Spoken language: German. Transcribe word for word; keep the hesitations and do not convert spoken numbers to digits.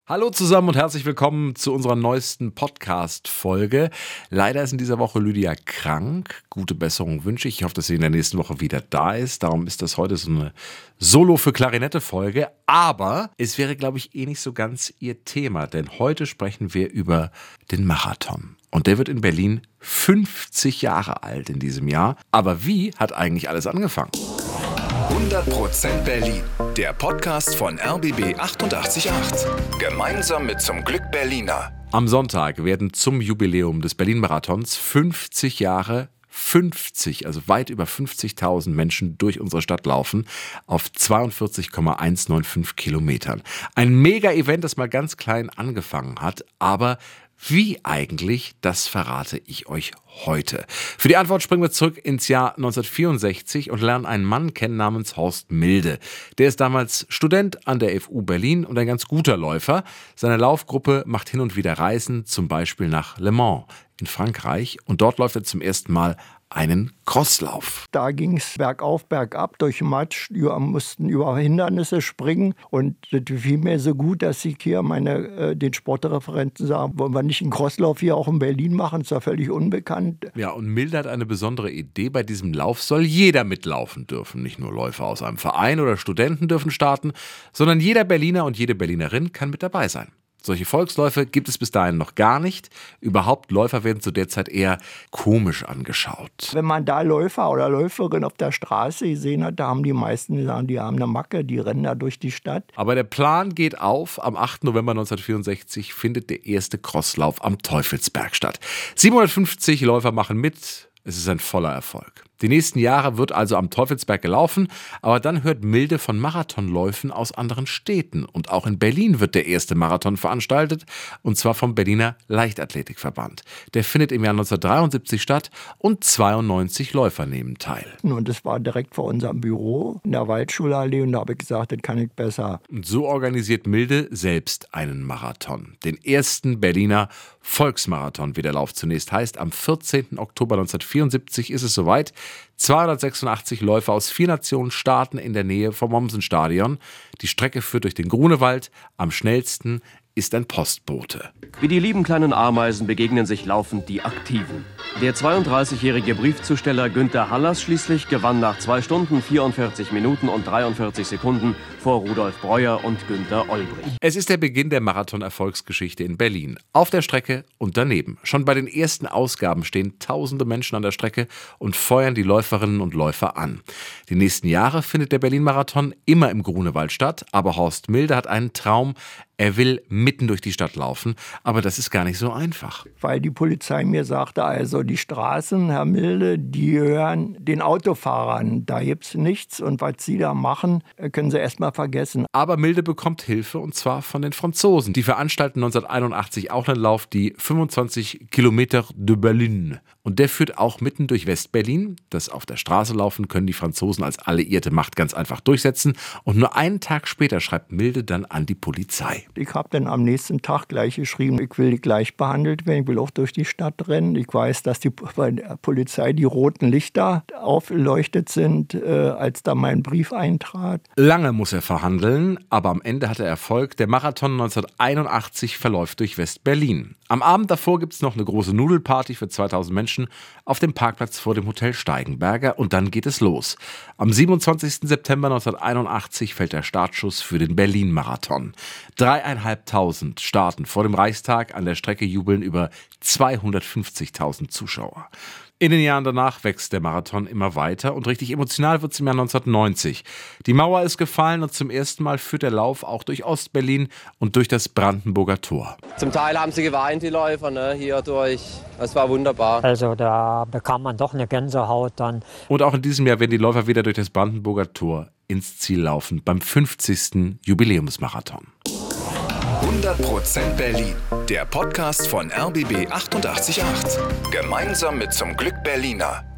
Hallo zusammen und herzlich willkommen zu unserer neuesten Podcast-Folge. Leider ist in dieser Woche Lydia krank. Gute Besserung wünsche ich. Ich hoffe, dass sie in der nächsten Woche wieder da ist. Darum ist das heute so eine Solo für Klarinette-Folge. Aber es wäre, glaube ich, eh nicht so ganz ihr Thema. Denn heute sprechen wir über den Marathon. Und der wird in Berlin fünfzig Jahre alt in diesem Jahr. Aber wie hat eigentlich alles angefangen? hundert Prozent Berlin, der Podcast von R B B achtundachtzig Komma acht. Gemeinsam mit Zum Glück Berliner. Am Sonntag werden zum Jubiläum des Berlin-Marathons fünfzig Jahre, fünfzig, also weit über fünfzigtausend Menschen durch unsere Stadt laufen, auf zweiundvierzig Komma hundertfünfundneunzig Kilometern. Ein Mega-Event, das mal ganz klein angefangen hat, aber wie eigentlich, das verrate ich euch heute. Für die Antwort springen wir zurück ins Jahr neunzehnhundertvierundsechzig und lernen einen Mann kennen namens Horst Milde. Der ist damals Student an der F U Berlin und ein ganz guter Läufer. Seine Laufgruppe macht hin und wieder Reisen, zum Beispiel nach Le Mans in Frankreich. Und dort läuft er zum ersten Mal einen Crosslauf. Da ging es bergauf, bergab, durch Matsch, wir mussten über Hindernisse springen und das fiel mir so gut, dass ich hier meine, äh, den Sportreferenten sagen, wollen wir nicht einen Crosslauf hier auch in Berlin machen, ist ja völlig unbekannt. Ja, und Milde hat eine besondere Idee, bei diesem Lauf soll jeder mitlaufen dürfen. Nicht nur Läufer aus einem Verein oder Studenten dürfen starten, sondern jeder Berliner und jede Berlinerin kann mit dabei sein. Solche Volksläufe gibt es bis dahin noch gar nicht. Überhaupt, Läufer werden zu der Zeit eher komisch angeschaut. Wenn man da Läufer oder Läuferin auf der Straße gesehen hat, da haben die meisten gesagt, die haben eine Macke, die rennen da durch die Stadt. Aber der Plan geht auf. Am achten November neunzehnhundertvierundsechzig findet der erste Crosslauf am Teufelsberg statt. siebenhundertfünfzig Läufer machen mit. Es ist ein voller Erfolg. Die nächsten Jahre wird also am Teufelsberg gelaufen, aber dann hört Milde von Marathonläufen aus anderen Städten. Und auch in Berlin wird der erste Marathon veranstaltet, und zwar vom Berliner Leichtathletikverband. Der findet im Jahr neunzehnhundertdreiundsiebzig statt und zweiundneunzig Läufer nehmen teil. Und das war direkt vor unserem Büro in der Waldschulallee und da habe ich gesagt, das kann ich besser. Und so organisiert Milde selbst einen Marathon. Den ersten Berliner Volksmarathon, wie der Lauf zunächst heißt. Am vierzehnten Oktober neunzehnhundertvierundsiebzig ist es soweit. zweihundertsechsundachtzig Läufer aus vier Nationen starten in der Nähe vom Mommsen-Stadion. Die Strecke führt durch den Grunewald. Am schnellsten ist ein Postbote. Wie die lieben kleinen Ameisen begegnen sich laufend die Aktiven. Der zweiunddreißigjährige Briefzusteller Günther Hallers schließlich gewann nach zwei Stunden, vierundvierzig Minuten und dreiundvierzig Sekunden vor Rudolf Breuer und Günter Olbrich. Es ist der Beginn der Marathon-Erfolgsgeschichte in Berlin. Auf der Strecke und daneben. Schon bei den ersten Ausgaben stehen tausende Menschen an der Strecke und feuern die Läuferinnen und Läufer an. Die nächsten Jahre findet der Berlin-Marathon immer im Grunewald statt, aber Horst Milde hat einen Traum. Er will mitten durch die Stadt laufen, aber das ist gar nicht so einfach. Weil die Polizei mir sagte, also die Straßen, Herr Milde, die gehören den Autofahrern. Da gibt es nichts und was Sie da machen, können Sie erst mal vergessen. Aber Milde bekommt Hilfe, und zwar von den Franzosen. Die veranstalten neunzehnhunderteinundachtzig auch einen Lauf, die fünfundzwanzig Kilometer de Berlin. Und der führt auch mitten durch West-Berlin. Das auf der Straße laufen können die Franzosen als alliierte Macht ganz einfach durchsetzen. Und nur einen Tag später schreibt Milde dann an die Polizei. Ich habe dann am nächsten Tag gleich geschrieben, ich will gleich behandelt werden, ich will auch durch die Stadt rennen. Ich weiß, dass die, bei der Polizei die roten Lichter aufgeleuchtet sind, äh, als da mein Brief eintrat. Lange muss er verhandeln, aber am Ende hat er Erfolg. Der Marathon neunzehnhunderteinundachtzig verläuft durch West-Berlin. Am Abend davor gibt es noch eine große Nudelparty für zweitausend Menschen auf dem Parkplatz vor dem Hotel Steigenberger und dann geht es los. Am siebenundzwanzigsten September neunzehnhunderteinundachtzig fällt der Startschuss für den Berlin-Marathon. Dreieinhalbtausend starten vor dem Reichstag, an der Strecke jubeln über zweihundertfünfzigtausend Zuschauer. In den Jahren danach wächst der Marathon immer weiter und richtig emotional wird es im Jahr neunzehnhundertneunzig. Die Mauer ist gefallen und zum ersten Mal führt der Lauf auch durch Ostberlin und durch das Brandenburger Tor. Zum Teil haben sie geweint, die Läufer, ne, hier durch. Es war wunderbar. Also da bekam man doch eine Gänsehaut dann. Und auch in diesem Jahr werden die Läufer wieder durch das Brandenburger Tor ins Ziel laufen, beim fünfzigsten Jubiläumsmarathon. hundert Prozent Berlin, der Podcast von R B B achtundachtzig Komma acht. Gemeinsam mit Zum Glück Berliner.